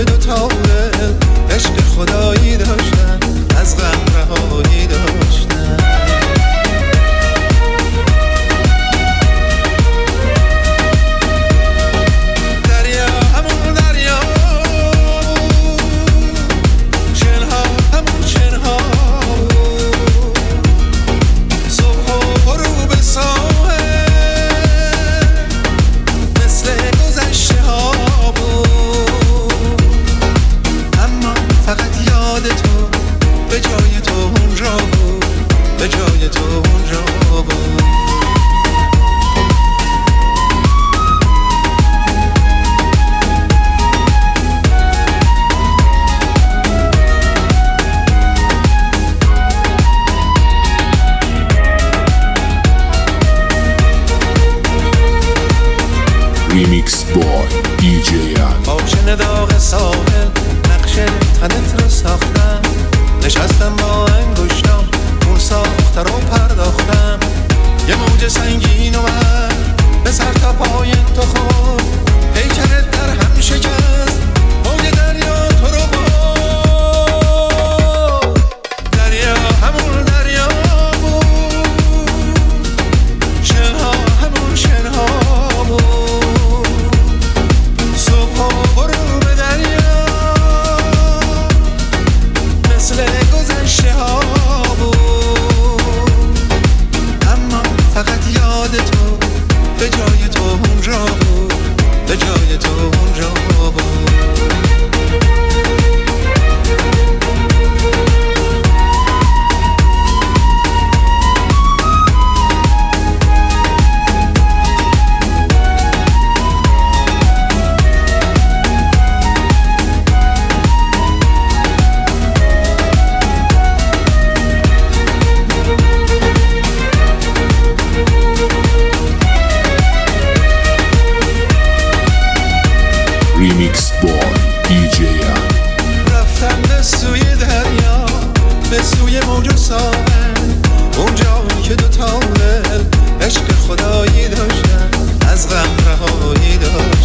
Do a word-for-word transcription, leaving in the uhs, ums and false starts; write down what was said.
که دوتا دل عشق خدایی داشتن، از غم رهایی داشتن. دریا همون دریا، شنها همون شنها، صبح و غروب ساحل مثل گذشته ها بود. اما فقط یاد تو به جای تو اونجا بود، به جای تو اونجا بود. ریمیکس بای دی جی ال. آشن داغ ساحل نقش تنت رو ساختم، نشستم با انگشتام اون ساخته رو پرداختم. یه موج سنگین اومد به سر تا پایین تو خود، پیکرت در هم شکست، موج دریا تو رو بود. دریا همون دریا بود، شنها همون شنها بود، صبح و غروب دریا مثل گذشته ها بود. اما فقط یاد تو به جای تو اونجا بود، به جای تو اونجا بود. ریمیکس بای دی جی ال. رفتم به سوی دریا، به سوی موج و ساحل، اونجا که دوتا دل عشق خدایی داشتن، از غم رهایی داشتن.